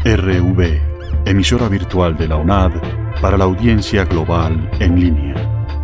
RV, emisora virtual de la UNAD para la audiencia global en línea.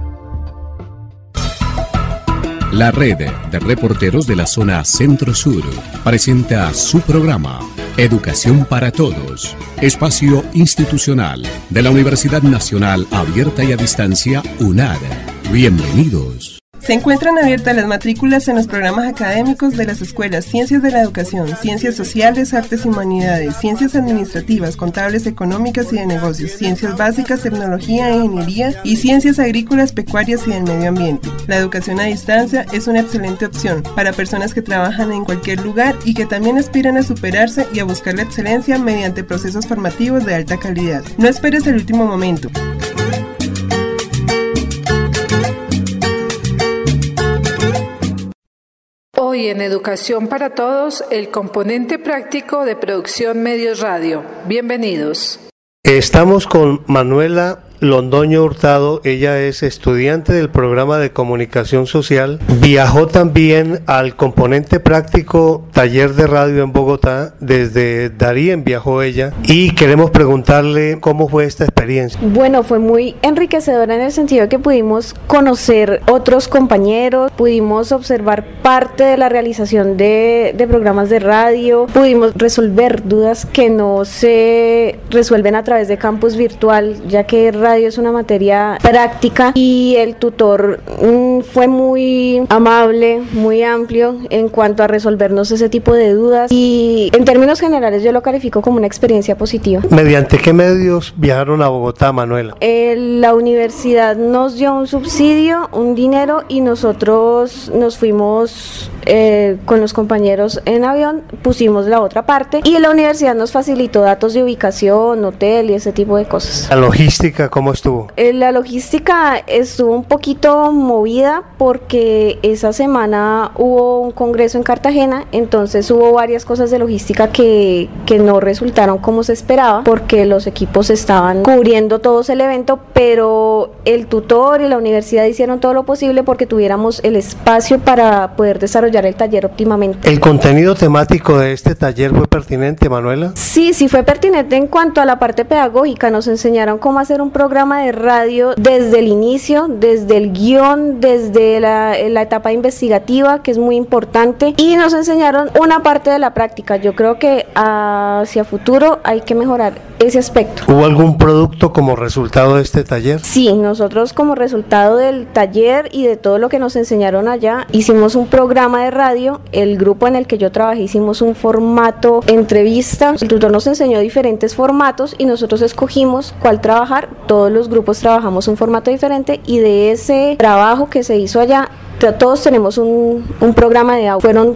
La red de reporteros de la zona Centro-Sur presenta su programa Educación para Todos, espacio institucional de la Universidad Nacional Abierta y a Distancia UNAD. Bienvenidos. Se encuentran abiertas las matrículas en los programas académicos de las escuelas Ciencias de la Educación, Ciencias Sociales, Artes y Humanidades, Ciencias Administrativas, Contables, Económicas y de Negocios, Ciencias Básicas, Tecnología, Ingeniería y Ciencias Agrícolas, Pecuarias y del Medio Ambiente. La educación a distancia es una excelente opción para personas que trabajan en cualquier lugar y que también aspiran a superarse y a buscar la excelencia mediante procesos formativos de alta calidad. No esperes el último momento. Hoy en Educación para Todos, el componente práctico de Producción Medios Radio. Bienvenidos. Estamos con Manuela Londoño Hurtado. Ella es estudiante del programa de comunicación social. Viajó también al componente práctico taller de radio en Bogotá. Desde Darién viajó ella y queremos preguntarle cómo fue esta experiencia. Bueno, fue muy enriquecedora en el sentido de que pudimos conocer otros compañeros, pudimos observar parte de la realización de programas de radio, pudimos resolver dudas que no se resuelven a través de campus virtual, ya que radio es una materia práctica y el tutor fue muy amable, muy amplio en cuanto a resolvernos ese tipo de dudas y en términos generales yo lo califico como una experiencia positiva. ¿Mediante qué medios viajaron a Bogotá, Manuela? La universidad nos dio un subsidio, un dinero y nosotros nos fuimos con los compañeros en avión, pusimos la otra parte y la universidad nos facilitó datos de ubicación, hotel y ese tipo de cosas. ¿La logística cómo estuvo? La logística estuvo un poquito movida porque esa semana hubo un congreso en Cartagena, entonces hubo varias cosas de logística que no resultaron como se esperaba porque los equipos estaban cubriendo todos el evento, pero el tutor y la universidad hicieron todo lo posible porque tuviéramos el espacio para poder desarrollar el taller óptimamente. ¿El contenido temático de este taller fue pertinente, Manuela? Sí fue pertinente en cuanto a la parte pedagógica. Nos enseñaron cómo hacer un programa de radio desde el inicio, desde el guión, desde la etapa investigativa, que es muy importante, y nos enseñaron una parte de la práctica. Yo creo que hacia futuro hay que mejorar ese aspecto. ¿Hubo algún producto como resultado de este taller? Sí, nosotros como resultado del taller y de todo lo que nos enseñaron allá, hicimos un programa de radio. El grupo en el que yo trabajé hicimos un formato entrevista. El tutor nos enseñó diferentes formatos y nosotros escogimos cuál trabajar. Todos los grupos trabajamos un formato diferente y de ese trabajo que se hizo allá, todos tenemos un programa de audio. Fueron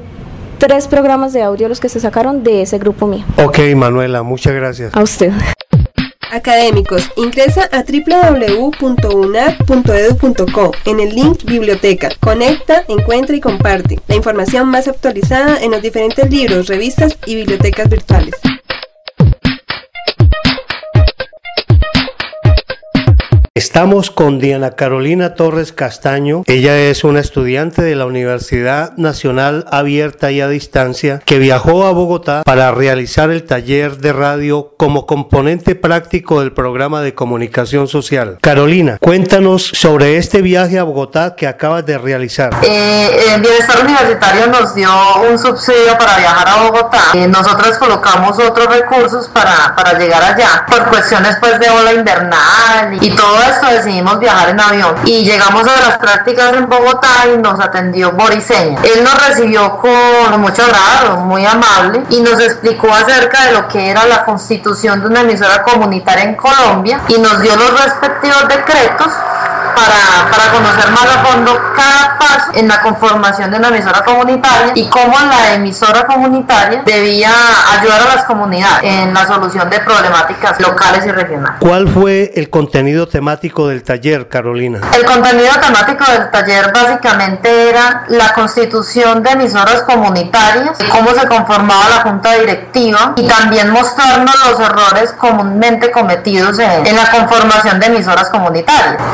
3 programas de audio los que se sacaron de ese grupo mío. Ok, Manuela, muchas gracias. A usted. Académicos, ingresa a www.unad.edu.co en el link Biblioteca. Conecta, encuentra y comparte la información más actualizada en los diferentes libros, revistas y bibliotecas virtuales. Estamos con Diana Carolina Torres Castaño. Ella es una estudiante de la Universidad Nacional Abierta y a Distancia que viajó a Bogotá para realizar el taller de radio como componente práctico del programa de comunicación social. Carolina, cuéntanos sobre este viaje a Bogotá que acabas de realizar. El Bienestar Universitario nos dio un subsidio para viajar a Bogotá. Nosotros colocamos otros recursos para llegar allá. Por cuestiones pues de ola invernal y todo esto decidimos viajar en avión y llegamos a las prácticas en Bogotá y nos atendió Boriseña. Él nos recibió con mucho agrado, muy amable, y nos explicó acerca de lo que era la constitución de una emisora comunitaria en Colombia y nos dio los respectivos decretos para conocer más a fondo cada paso en la conformación de una emisora comunitaria y cómo la emisora comunitaria debía ayudar a las comunidades en la solución de problemáticas locales y regionales. ¿Cuál fue el contenido temático del taller, Carolina? El contenido temático del taller básicamente era la constitución de emisoras comunitarias, cómo se conformaba la junta directiva y también mostrarnos los errores comúnmente cometidos en la conformación de emisoras comunitarias, que por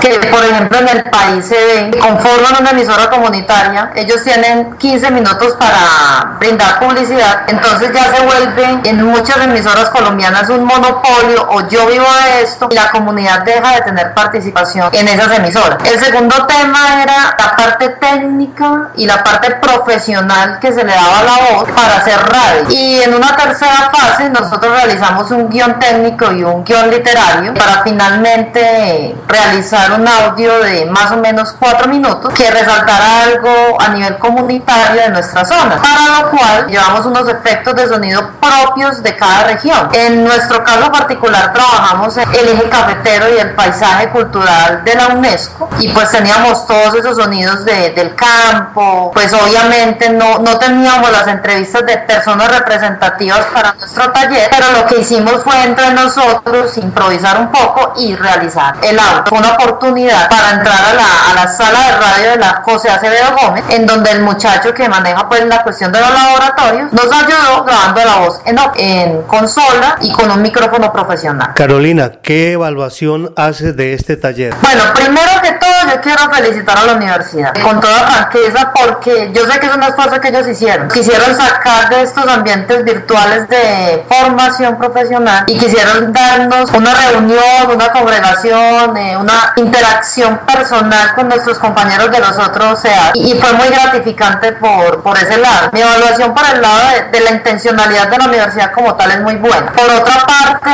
ejemplo, en el país se ve, conforman una emisora comunitaria, ellos tienen 15 minutos para brindar publicidad, entonces ya se vuelve en muchas emisoras colombianas un monopolio, o yo vivo de esto, y la comunidad deja de tener participación en esas emisoras. El segundo tema era la parte técnica y la parte profesional que se le daba a la voz para hacer radio. Y en una tercera fase nosotros realizamos un guión técnico y un guión literario para finalmente realizar un audio de más o menos 4 minutos que resaltara algo a nivel comunitario de nuestra zona, para lo cual llevamos unos efectos de sonido propios de cada región. En nuestro caso particular trabajamos en el eje cafetero y el paisaje cultural de la UNESCO, y pues teníamos todos esos sonidos del campo. Pues obviamente no teníamos las entrevistas de personas representativas para nuestro taller, pero lo que hicimos fue entre nosotros improvisar un poco y realizar el audio. Fue una oportunidad para entrar a la sala de radio de la José Acevedo Gómez, en donde el muchacho que maneja pues la cuestión de los laboratorios nos ayudó grabando la voz en consola y con un micrófono profesional. Carolina, ¿qué evaluación haces de este taller? Bueno, primero que todo yo quiero felicitar a la universidad con toda franqueza, porque yo sé que es un esfuerzo que ellos hicieron. Quisieron sacar de estos ambientes virtuales de formación profesional y quisieron darnos una reunión, una congregación, una interacción personal con nuestros compañeros de los otros CEA, y fue muy gratificante por ese lado. Mi evaluación por el lado de la intencionalidad de la universidad como tal es muy buena. Por otra parte,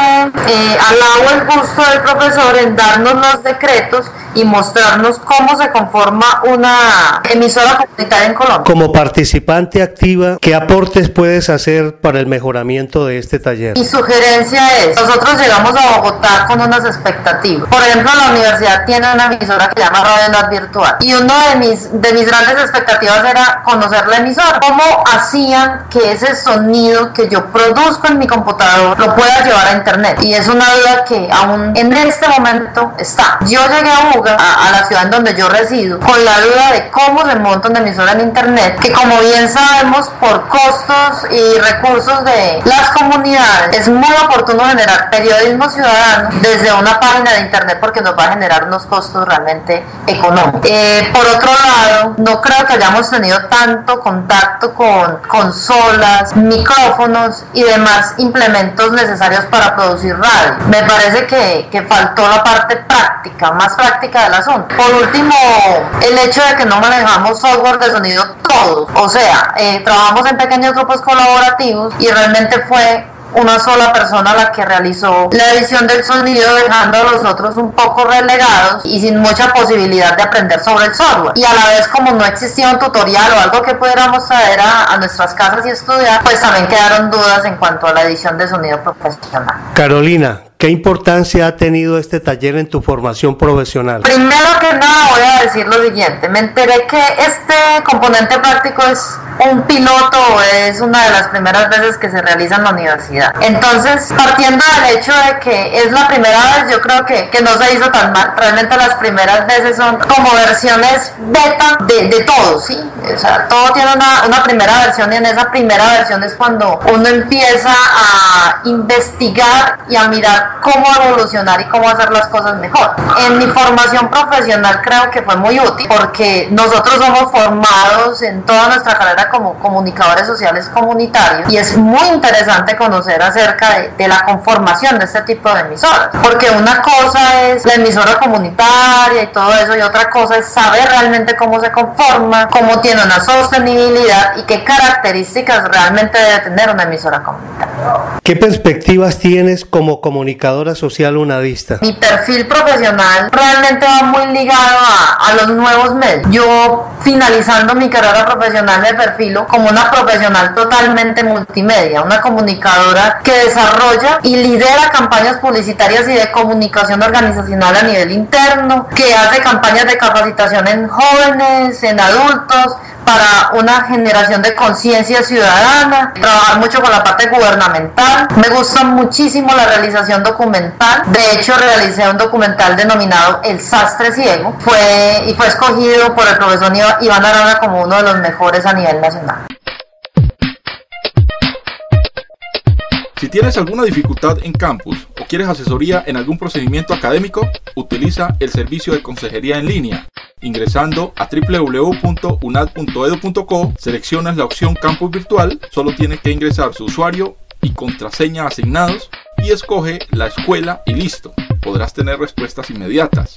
alabo el gusto del profesor en darnos los decretos y mostrarnos cómo se conforma una emisora comunitaria en Colombia. Como participante activa, ¿qué aportes puedes hacer para el mejoramiento de este taller? Mi sugerencia es, nosotros llegamos a Bogotá con unas expectativas. Por ejemplo, la universidad tiene una emisora que se llama Radio UNAD Virtual, y una de mis grandes expectativas era conocer la emisora. ¿Cómo hacían que ese sonido que yo produzco en mi computador lo pueda llevar a internet? Y es una duda que aún en este momento está. Yo llegué a la ciudad en donde yo resido con la duda de cómo se monta una emisora en internet, que como bien sabemos, por costos y recursos de las comunidades es muy oportuno generar periodismo ciudadano desde una página de internet, porque nos va a generar unos costos realmente económicos. Por otro lado, no creo que hayamos tenido tanto contacto con consolas, micrófonos y demás implementos necesarios para producir radio. Me parece que faltó la parte práctica, más práctica del asunto. Por último, el hecho de que no manejamos software de sonido todos, o sea, trabajamos en pequeños grupos colaborativos y realmente fue una sola persona la que realizó la edición del sonido, dejando a los otros un poco relegados y sin mucha posibilidad de aprender sobre el software. Y a la vez, como no existía un tutorial o algo que pudiéramos traer a nuestras casas y estudiar, pues también quedaron dudas en cuanto a la edición de sonido profesional. Carolina, ¿qué importancia ha tenido este taller en tu formación profesional? Primero que nada voy a decir lo siguiente: me enteré que este componente práctico es un piloto, es una de las primeras veces que se realiza en la universidad. Entonces, partiendo del hecho de que es la primera vez, yo creo que no se hizo tan mal. Realmente las primeras veces son como versiones beta de todo, ¿sí? O sea, todo tiene una primera versión, y en esa primera versión es cuando uno empieza a investigar y a mirar cómo evolucionar y cómo hacer las cosas mejor. En mi formación profesional creo que fue muy útil, porque nosotros somos formados en toda nuestra carrera como comunicadores sociales comunitarios, y es muy interesante conocer acerca de la conformación de este tipo de emisoras, porque una cosa es la emisora comunitaria y todo eso, y otra cosa es saber realmente cómo se conforma, cómo tiene una sostenibilidad y qué características realmente debe tener una emisora comunitaria. ¿Qué perspectivas tienes como comunicadora social unadista? Mi perfil profesional realmente va muy ligado a los nuevos medios. Yo, finalizando mi carrera profesional, me perfilo como una profesional totalmente multimedia, una comunicadora que desarrolla y lidera campañas publicitarias y de comunicación organizacional a nivel interno, que hace campañas de capacitación en jóvenes, en adultos, para una generación de conciencia ciudadana, trabajar mucho con la parte gubernamental. Me gusta muchísimo la realización documental. De hecho, realicé un documental denominado El Sastre Ciego. Fue escogido por el profesor Iván Arana como uno de los mejores a nivel nacional. Si tienes alguna dificultad en campus o ¿Quieres asesoría en algún procedimiento académico? Utiliza el servicio de consejería en línea. Ingresando a www.unad.edu.co, seleccionas la opción Campus Virtual, solo tienes que ingresar su usuario y contraseña asignados y escoge la escuela y listo. Podrás tener respuestas inmediatas.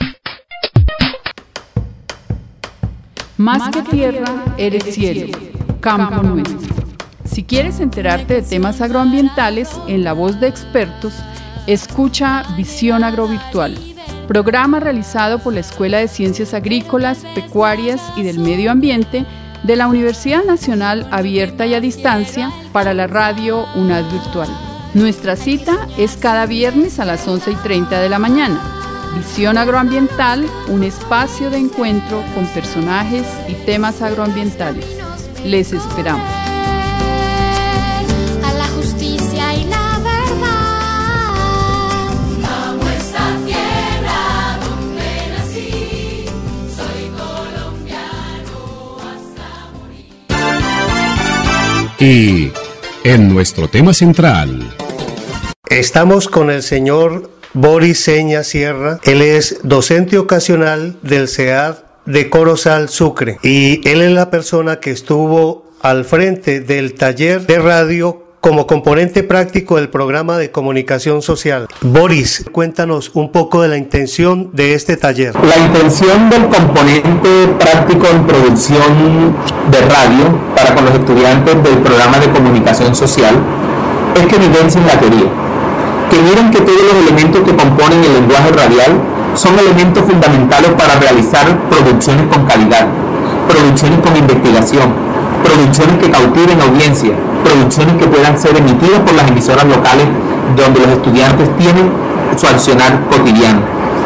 Más que tierra, eres cielo, campo nuestro. Si quieres enterarte de temas agroambientales en la voz de expertos, escucha Visión Agrovirtual, programa realizado por la Escuela de Ciencias Agrícolas, Pecuarias y del Medio Ambiente de la Universidad Nacional Abierta y a Distancia para la radio UNAD Virtual. Nuestra cita es cada viernes a las 11:30 de la mañana. Visión Agroambiental, un espacio de encuentro con personajes y temas agroambientales. Les esperamos. A la justicia y la verdad. Amo esta tierra donde nací. Soy colombiano hasta morir. Y en nuestro tema central, estamos con el señor Boris Seña Sierra. Él es docente ocasional del CEAD de Corozal, Sucre, y él es la persona que estuvo al frente del taller de radio como componente práctico del programa de comunicación social. Boris, cuéntanos un poco de la intención de este taller. La intención del componente práctico en producción de radio para con los estudiantes del programa de comunicación social es que vivencien la teoría, que miren que todos los elementos que componen el lenguaje radial son elementos fundamentales para realizar producciones con calidad, producciones con investigación, producciones que cautiven audiencia, producciones que puedan ser emitidas por las emisoras locales donde los estudiantes tienen su accionar cotidiano.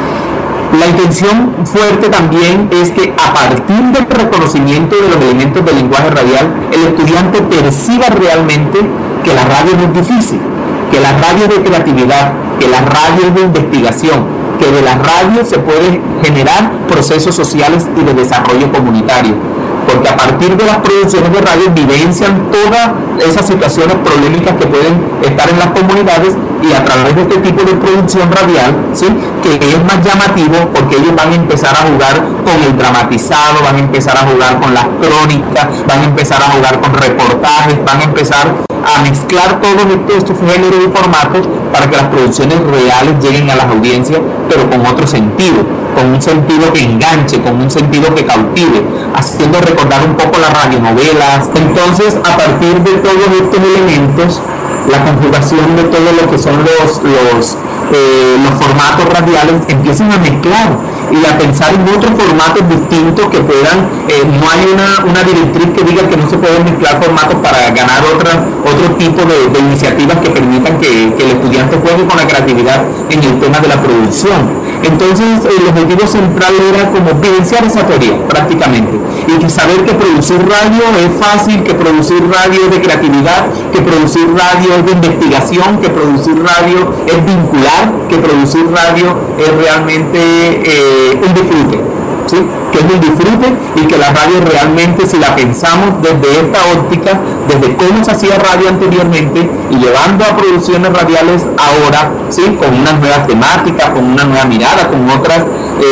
La intención fuerte también es que a partir del reconocimiento de los elementos del lenguaje radial, el estudiante perciba realmente que la radio no es difícil, que la radio es de creatividad, que la radio es de investigación, que de la radio se pueden generar procesos sociales y de desarrollo comunitario, porque a partir de las producciones de radio vivencian todas esas situaciones problemáticas que pueden estar en las comunidades, y a través de este tipo de producción radial, ¿sí?, que es más llamativo porque ellos van a empezar a jugar con el dramatizado, van a empezar a jugar con las crónicas, van a empezar a jugar con reportajes, van a empezar a mezclar todos estos géneros y formatos para que las producciones reales lleguen a las audiencias, pero con otro sentido, con un sentido que enganche, con un sentido que cautive, haciendo recordar un poco las radionovelas. Entonces, a partir de todos estos elementos, la conjugación de todo lo que son los formatos radiales empiezan a mezclar y a pensar en otros formatos distintos que puedan, no hay una directriz que diga que no se pueden mezclar formatos para ganar otro tipo de iniciativas que permitan que el estudiante juegue con la creatividad en el tema de la producción. Entonces el objetivo central era como vivenciar esa teoría prácticamente, y que saber que producir radio es fácil, que producir radio es de creatividad, que producir radio es de investigación, que producir radio es vincular, que producir radio es realmente un disfrute, ¿sí?, que es un disfrute, y que la radio realmente, si la pensamos desde esta óptica, desde cómo se hacía radio anteriormente y llevando a producciones radiales ahora, ¿sí?, con unas nuevas temáticas, con una nueva mirada, con otras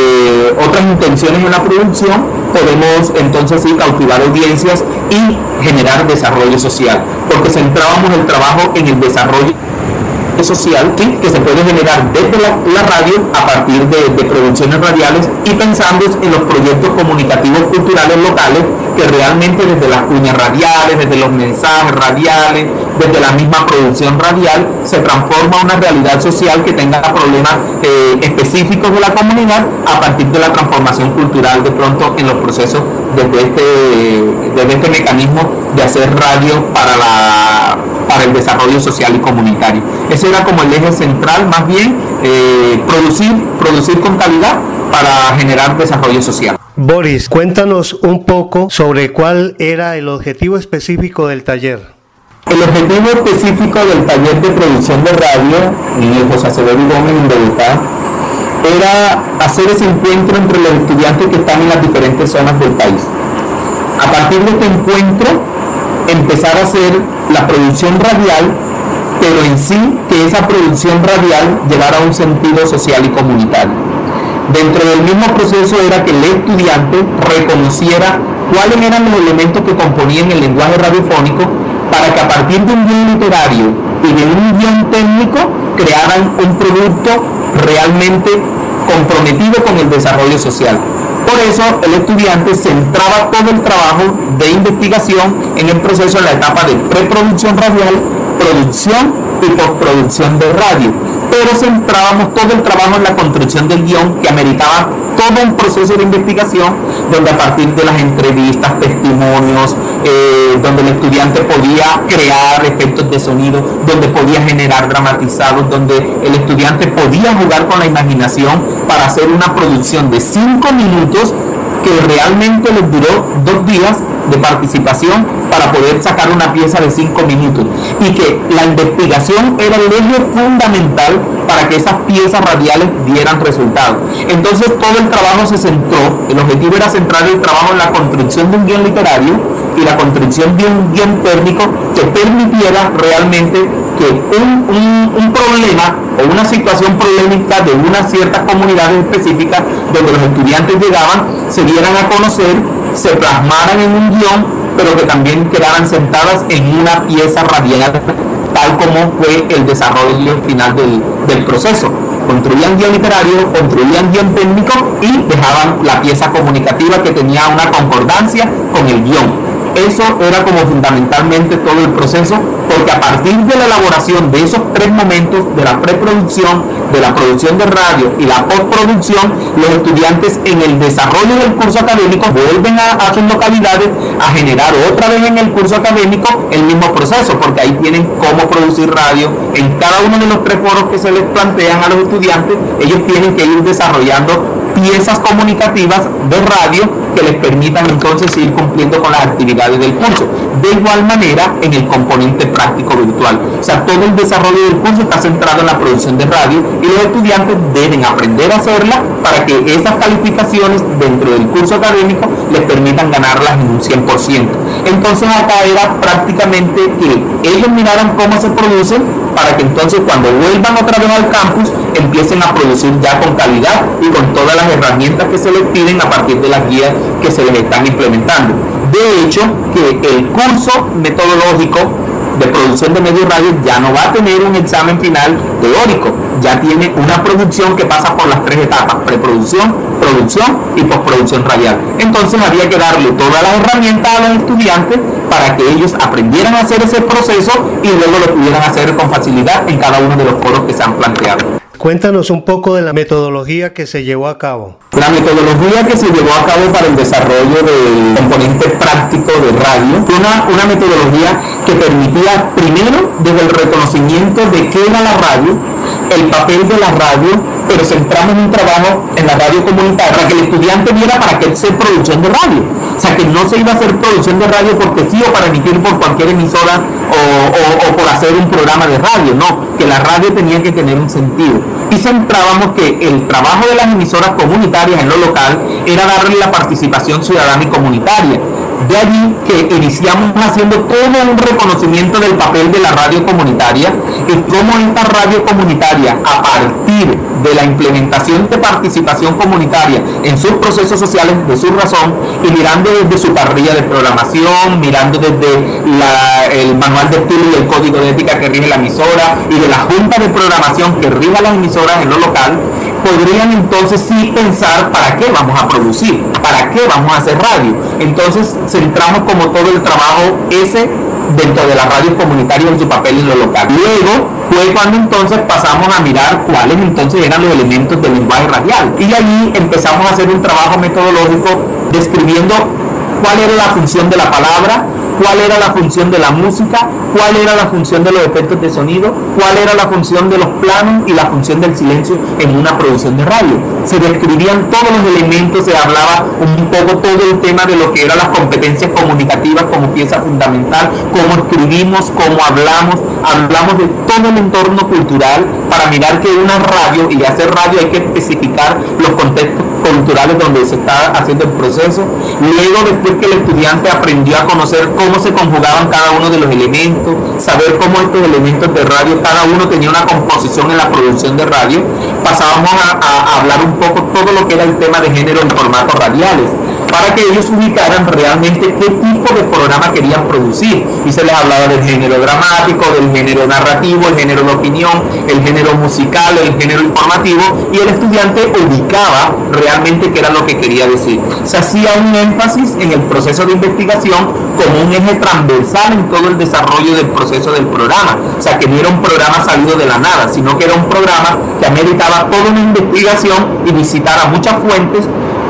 intenciones en la producción, podemos entonces sí cautivar audiencias y generar desarrollo social, porque centrábamos el trabajo en el desarrollo social, ¿sí?, que se puede generar desde la radio a partir de producciones radiales, y pensando en los proyectos comunicativos culturales locales que realmente desde las cuñas radiales, desde los mensajes radiales, desde la misma producción radial se transforma una realidad social que tenga problemas específicos de la comunidad a partir de la transformación cultural de pronto en los procesos desde este mecanismo de hacer radio para el desarrollo social y comunitario. Ese era como el eje central, más bien producir con calidad para generar desarrollo social. Boris, cuéntanos un poco sobre cuál era el objetivo específico del taller. El objetivo específico del taller de producción de radio en el José Acevedo Gómez en Bogotá era hacer ese encuentro entre los estudiantes que están en las diferentes zonas del país. A partir de este encuentro, empezar a hacer la producción radial pero en sí que esa producción radial llevara un sentido social y comunitario. Dentro del mismo proceso era que el estudiante reconociera cuáles eran los elementos que componían el lenguaje radiofónico para que a partir de un guión literario y de un guión técnico crearan un producto realmente comprometido con el desarrollo social. Por eso el estudiante centraba todo el trabajo de investigación en el proceso en la etapa de preproducción radial, producción y postproducción de radio, pero centrábamos todo el trabajo en la construcción del guión, que ameritaba todo un proceso de investigación donde a partir de las entrevistas, testimonios, donde el estudiante podía crear efectos de sonido, donde podía generar dramatizados, donde el estudiante podía jugar con la imaginación para hacer una producción de 5 minutos que realmente les duró 2 días de participación para poder sacar una pieza de 5 minutos, y que la investigación era el eje fundamental para que esas piezas radiales dieran resultados. Entonces todo el trabajo se centró, el objetivo era centrar el trabajo en la construcción de un guión literario y la construcción de un guión técnico que permitiera realmente que un problema o una situación polémica de unas ciertas comunidades específicas donde los estudiantes llegaban, se dieran a conocer, se plasmaran en un guión, pero que también quedaran sentadas en una pieza radial, tal como fue el desarrollo final del proceso. Construían guión literario, construían guión técnico y dejaban la pieza comunicativa que tenía una concordancia con el guión. Eso era como fundamentalmente todo el proceso, porque a partir de la elaboración de esos 3 momentos, de la preproducción, de la producción de radio y la postproducción, los estudiantes en el desarrollo del curso académico vuelven a sus localidades a generar otra vez en el curso académico el mismo proceso, porque ahí tienen cómo producir radio. En cada uno de los 3 foros que se les plantean a los estudiantes, ellos tienen que ir desarrollando piezas comunicativas de radio que les permitan entonces ir cumpliendo con las actividades del curso. De igual manera en el componente práctico virtual, o sea, todo el desarrollo del curso está centrado en la producción de radio y los estudiantes deben aprender a hacerla para que esas calificaciones dentro del curso académico les permitan ganarlas en un 100%. Entonces acá era prácticamente que ellos miraran cómo se producen para que entonces cuando vuelvan otra vez al campus empiecen a producir ya con calidad y con todas las herramientas que se les piden a partir de las guías que se les están implementando. De hecho, que el curso metodológico de producción de medios radio ya no va a tener un examen final teórico, ya tiene una producción que pasa por las 3 etapas: preproducción, producción y postproducción radial. Entonces había que darle todas las herramientas a los estudiantes para que ellos aprendieran a hacer ese proceso y luego lo pudieran hacer con facilidad en cada uno de los foros que se han planteado. Cuéntanos un poco de la metodología que se llevó a cabo. La metodología que se llevó a cabo para el desarrollo del componente práctico de radio fue una metodología que permitía, primero, desde el reconocimiento de qué era la radio, el papel de la radio, pero centramos un trabajo en la radio comunitaria para que el estudiante viera para qué hacer producción de radio. O sea, que no se iba a hacer producción de radio porque sí o para emitir por cualquier emisora o por hacer un programa de radio, no, que la radio tenía que tener un sentido. Y centrábamos que el trabajo de las emisoras comunitarias en lo local era darle la participación ciudadana y comunitaria. De allí que iniciamos haciendo todo un reconocimiento del papel de la radio comunitaria y cómo esta radio comunitaria, a partir de la implementación de participación comunitaria en sus procesos sociales de su razón y mirando desde su parrilla de programación, mirando desde el manual de estilo y el código de ética que rige la emisora y de la junta de programación que rige las emisoras en lo local, podrían entonces sí pensar para qué vamos a producir, para qué vamos a hacer radio. Entonces centramos como todo el trabajo ese dentro de las radios comunitarias en su papel en lo local. Luego fue cuando entonces pasamos a mirar cuáles entonces eran los elementos del lenguaje radial y allí empezamos a hacer un trabajo metodológico describiendo cuál era la función de la palabra, cuál era la función de la música, cuál era la función de los efectos de sonido, cuál era la función de los planos y la función del silencio en una producción de radio. Se describían todos los elementos, se hablaba un poco todo el tema de lo que eran las competencias comunicativas como pieza fundamental, cómo escribimos, cómo hablamos de todo el entorno cultural para mirar que una radio, y hacer radio hay que especificar los contextos culturales donde se está haciendo el proceso. Luego, después que el estudiante aprendió a conocer cómo cómo se conjugaban cada uno de los elementos, saber cómo estos elementos de radio, cada uno tenía una composición en la producción de radio. Pasábamos a hablar un poco todo lo que era el tema de género en formatos radiales, para que ellos ubicaran realmente qué tipo de programa querían producir, y se les hablaba del género dramático, del género narrativo, el género de opinión, el género musical, el género informativo, y el estudiante ubicaba realmente qué era lo que quería decir. Se hacía un énfasis en el proceso de investigación como un eje transversal en todo el desarrollo del proceso del programa, o sea que no era un programa salido de la nada, sino que era un programa que ameritaba toda una investigación y visitara muchas fuentes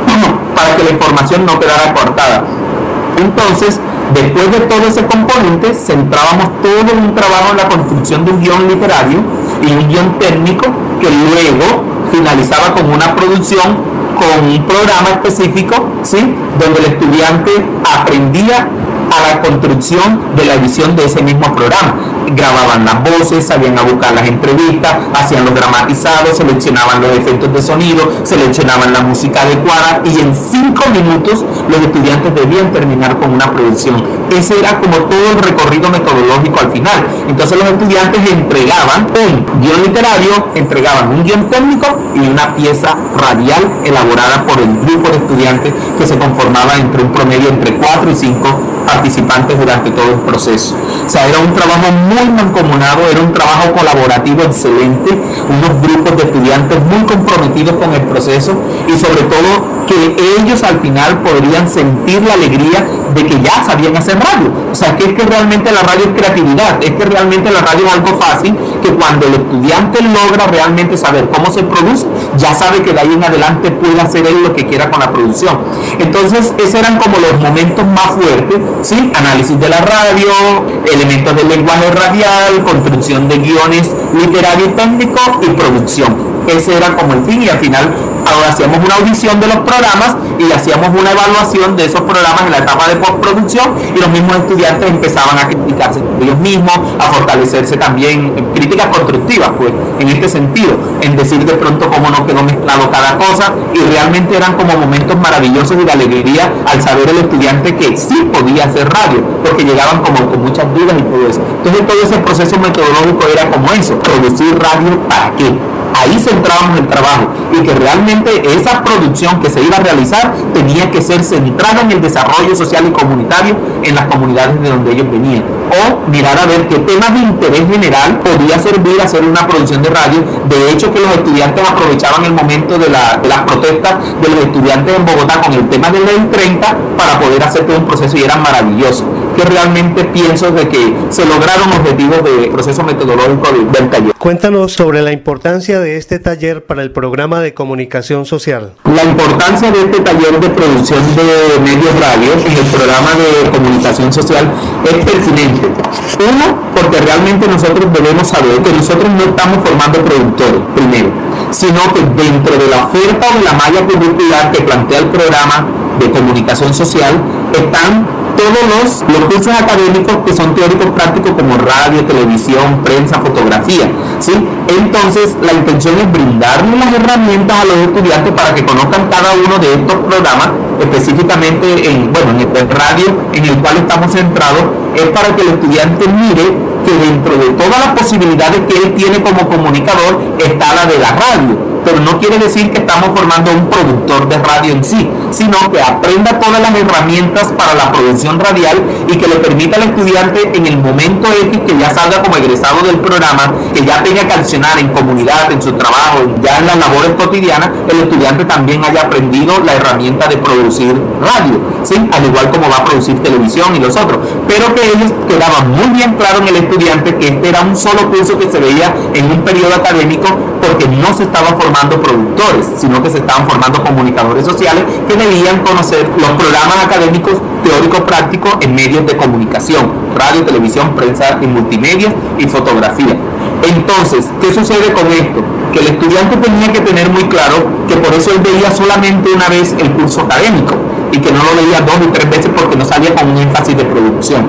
para que la información no quedara cortada. Entonces, después de todo ese componente, centrábamos todo un trabajo en la construcción de un guión literario y un guión técnico que luego finalizaba con una producción, con un programa específico, ¿sí?, donde el estudiante aprendía a la construcción de la edición de ese mismo programa. Grababan las voces, salían a buscar las entrevistas, hacían los dramatizados, seleccionaban los efectos de sonido, seleccionaban la música adecuada, y en 5 minutos los estudiantes debían terminar con una producción. Ese era como todo el recorrido metodológico al final. Entonces los estudiantes entregaban un guión literario, entregaban un guión técnico y una pieza radial elaborada por el grupo de estudiantes, que se conformaba entre un promedio entre 4 y 5 participantes durante todo el proceso. O sea, era un trabajo muy mancomunado, era un trabajo colaborativo excelente, unos grupos de estudiantes muy comprometidos con el proceso, y sobre todo que ellos al final podrían sentir la alegría de que ya sabían hacer radio. O sea, que es que realmente la radio es creatividad, es que realmente la radio es algo fácil, que cuando el estudiante logra realmente saber cómo se produce, ya sabe que de ahí en adelante puede hacer él lo que quiera con la producción. Entonces, esos eran como los momentos más fuertes, ¿sí? Análisis de la radio, elementos del lenguaje radial, construcción de guiones literarios y técnicos y producción. Ese era como el fin, y al final ahora hacíamos una audición de los programas y hacíamos una evaluación de esos programas en la etapa de postproducción, y los mismos estudiantes empezaban a criticarse ellos mismos, a fortalecerse también, críticas constructivas, pues, en este sentido, en decir de pronto cómo no quedó mezclado cada cosa, y realmente eran como momentos maravillosos y de alegría al saber el estudiante que sí podía hacer radio, porque llegaban como con muchas dudas y todo eso. Entonces todo ese proceso metodológico era como eso, producir radio ¿para qué? Ahí centrábamos el trabajo, y que realmente esa producción que se iba a realizar tenía que ser centrada en el desarrollo social y comunitario en las comunidades de donde ellos venían, o mirar a ver qué temas de interés general podía servir a hacer una producción de radio. De hecho, que los estudiantes aprovechaban el momento de las protestas de los estudiantes en Bogotá con el tema de Ley 30 para poder hacer todo un proceso, y eran maravillosos. Que realmente pienso de que se lograron objetivos del proceso metodológico del taller. Cuéntanos sobre la importancia de este taller para el programa de comunicación social. La importancia de este taller de producción de medios radio en el programa de comunicación social es pertinente. Uno, porque realmente nosotros debemos saber que nosotros no estamos formando productores, primero, sino que dentro de la oferta o de la malla curricular que plantea el programa de comunicación social están todos los cursos académicos que son teóricos prácticos, como radio, televisión, prensa, fotografía, ¿sí? Entonces la intención es brindarle las herramientas a los estudiantes para que conozcan cada uno de estos programas, específicamente en el radio en el cual estamos centrados, es para que el estudiante mire que dentro de todas las posibilidades que él tiene como comunicador está la de la radio. Pero no quiere decir que estamos formando un productor de radio en sí, sino que aprenda todas las herramientas para la producción radial, y que le permita al estudiante en el momento X que ya salga como egresado del programa, que ya tenga que accionar en comunidad, en su trabajo, ya en las labores cotidianas, el estudiante también haya aprendido la herramienta de producir radio, ¿sí? Al igual como va a producir televisión y los otros. Pero que ellos quedaban muy bien claro en el estudiante que este era un solo curso que se veía en un periodo académico, porque no se estaban formando productores, sino que se estaban formando comunicadores sociales que debían conocer los programas académicos teóricos prácticos en medios de comunicación, radio, televisión, prensa y multimedia y fotografía. Entonces, ¿qué sucede con esto? Que el estudiante tenía que tener muy claro que por eso él veía solamente una vez el curso académico, y que no lo veía 2 y 3 veces porque no salía con un énfasis de producción.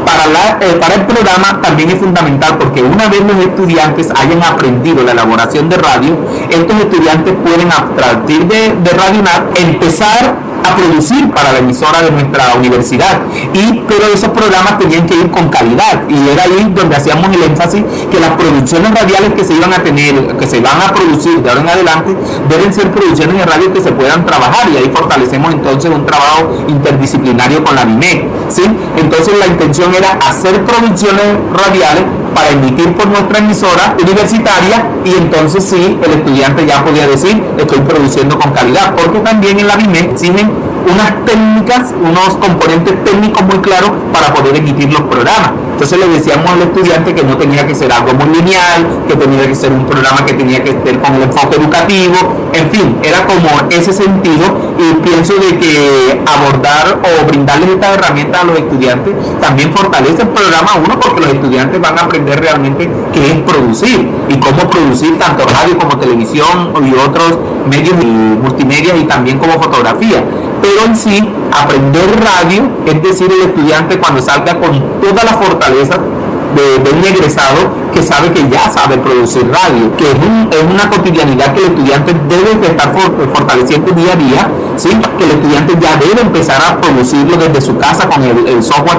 Para el programa también es fundamental, porque una vez los estudiantes hayan aprendido la elaboración de radio, estos estudiantes pueden, a partir de Radio UNAD, empezar a producir para la emisora de nuestra universidad, pero esos programas tenían que ir con calidad, y era ahí donde hacíamos el énfasis que las producciones radiales que se iban a tener, que se van a producir de ahora en adelante, deben ser producciones de radio que se puedan trabajar, y ahí fortalecemos entonces un trabajo interdisciplinario con la BIMEC, ¿sí? Entonces la intención era hacer producciones radiales para emitir por nuestra emisora universitaria, y entonces sí, el estudiante ya podía decir, estoy produciendo con calidad, porque también en la BIMEC exigen unas técnicas, unos componentes técnicos muy claros para poder emitir los programas. Entonces le decíamos al estudiante que no tenía que ser algo muy lineal, que tenía que ser un programa que tenía que estar con el enfoque educativo, en fin, era como ese sentido, y pienso de que abordar o brindarles estas herramientas a los estudiantes también fortalece el programa, uno, porque los estudiantes van a aprender realmente qué es producir y cómo producir tanto radio como televisión y otros medios y multimedia, y también como fotografía. Pero en sí, aprender radio, es decir, el estudiante cuando salga con toda la fortaleza de un egresado que sabe que ya sabe producir radio, que es una cotidianidad que el estudiante debe de estar fortaleciendo día a día, ¿sí? Que el estudiante ya debe empezar a producirlo desde su casa con el software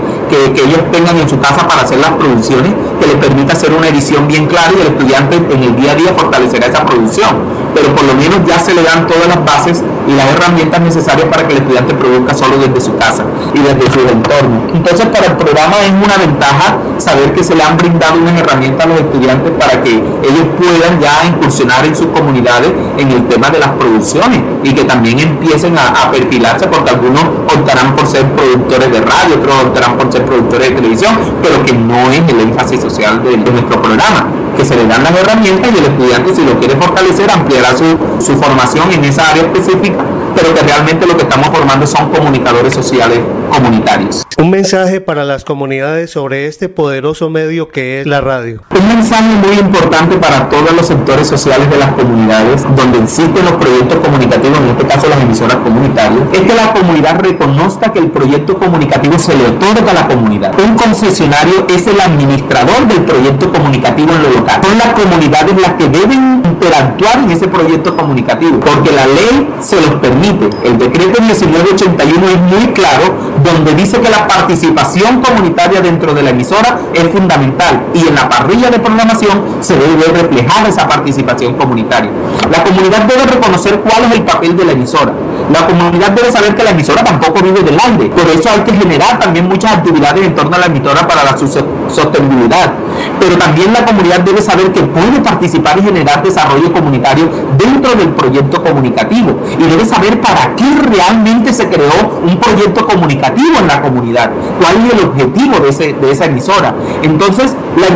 que ellos tengan en su casa para hacer las producciones, que le permita hacer una edición bien clara, y el estudiante en el día a día fortalecerá esa producción. Pero por lo menos ya se le dan todas las bases y las herramientas necesarias para que el estudiante produzca solo desde su casa y desde su entorno. Entonces, para el programa es una ventaja saber que se le han brindado unas herramientas a los estudiantes para que ellos puedan ya incursionar en sus comunidades en el tema de las producciones, y que también empiecen a perfilarse, porque algunos optarán por ser productores de radio, otros optarán por ser productores de televisión, pero que no es el énfasis social de nuestro programa, que se le dan las herramientas, y el estudiante, si lo quiere fortalecer, ampliará su formación en esa área específica, pero que realmente lo que estamos formando son comunicadores sociales comunitarios. Un mensaje para las comunidades sobre este poderoso medio que es la radio. Un mensaje muy importante para todos los sectores sociales de las comunidades donde existen los proyectos comunicativos, en este caso las emisoras comunitarias, es que la comunidad reconozca que el proyecto comunicativo se le otorga a la comunidad. Un concesionario es el administrador del proyecto comunicativo en lo local. Son las comunidades las que deben interactuar en ese proyecto comunicativo, porque la ley se los permite. El decreto 1981 es muy claro, donde dice que la participación comunitaria dentro de la emisora es fundamental, y en la parrilla de programación se debe ver reflejada esa participación comunitaria. La comunidad debe reconocer cuál es el papel de la emisora. La comunidad debe saber que la emisora tampoco vive del aire, por eso hay que generar también muchas actividades en torno a la emisora para la sostenibilidad. Pero también la comunidad debe saber que puede participar y generar desarrollo comunitario dentro del proyecto comunicativo, y debe saber para qué realmente se creó un proyecto comunicativo en la comunidad, cuál es el objetivo de esa emisora. Entonces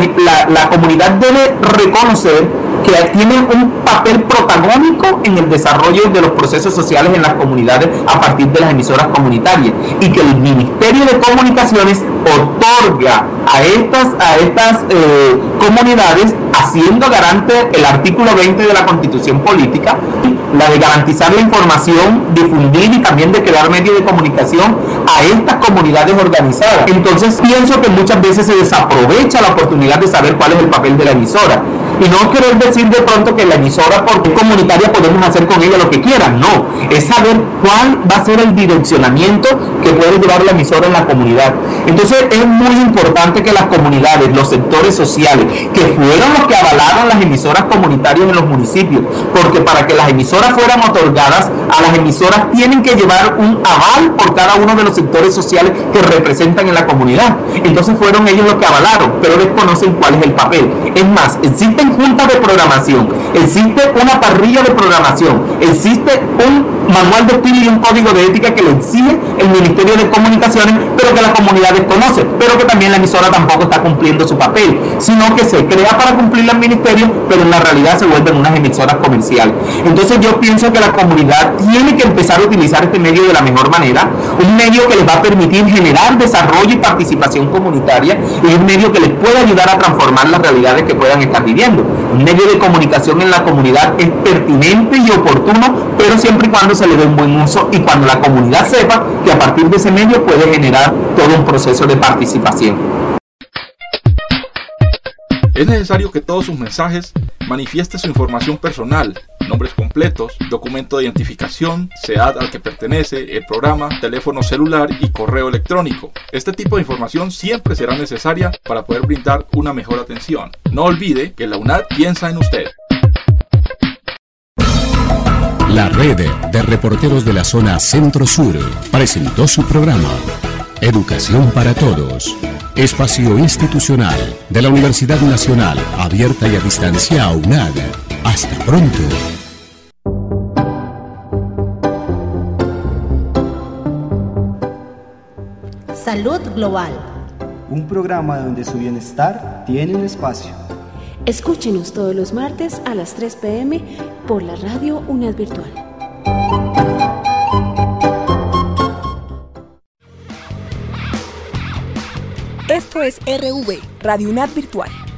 la comunidad debe reconocer que tienen un papel protagónico en el desarrollo de los procesos sociales en las comunidades a partir de las emisoras comunitarias, y que el Ministerio de Comunicaciones otorga a estas comunidades, haciendo garante el artículo 20 de la Constitución Política, la de garantizar la información, difundir y también de crear medios de comunicación a estas comunidades organizadas. Entonces pienso que muchas veces se desaprovecha la oportunidad de saber cuál es el papel de la emisora, y no querer decir de pronto que la emisora, porque es comunitaria, podemos hacer con ella lo que quieran. No, es saber cuál va a ser el direccionamiento que puede llevar la emisora en la comunidad. Entonces es muy importante que las comunidades, los sectores sociales, que fueron los que avalaron las emisoras comunitarias en los municipios, porque para que las emisoras fueran otorgadas, a las emisoras tienen que llevar un aval por cada uno de los sectores sociales que representan en la comunidad. Entonces fueron ellos los que avalaron, pero desconocen cuál es el papel. Es más, existen juntas de programación, existe una parrilla de programación, existe un manual de estilo y un código de ética que lo exige el Ministerio de Comunicaciones, pero que la comunidad desconoce, pero que también la emisora tampoco está cumpliendo su papel, sino que se crea para cumplir el ministerio, pero en la realidad se vuelven unas emisoras comerciales. Entonces yo pienso que la comunidad tiene que empezar a utilizar este medio de la mejor manera, un medio que les va a permitir generar desarrollo y participación comunitaria, y un medio que les pueda ayudar a transformar las realidades que puedan estar viviendo. Un medio de comunicación en la comunidad es pertinente y oportuno, pero siempre y cuando se le dé un buen uso, y cuando la comunidad sepa que a partir de ese medio puede generar todo un proceso de participación. Es necesario que todos sus mensajes manifieste su información personal, nombres completos, documento de identificación, SEAT al que pertenece, el programa, teléfono celular y correo electrónico. Este tipo de información siempre será necesaria para poder brindar una mejor atención. No olvide que la UNAD piensa en usted. La red de reporteros de la zona Centro-Sur presentó su programa Educación para Todos, espacio institucional de la Universidad Nacional Abierta y a Distancia UNAD. Hasta pronto. Salud Global. Un programa donde su bienestar tiene un espacio. Escúchenos todos los martes a las 3 p.m. por la radio UNAD Virtual. Esto es RV, Radio UNAD Virtual.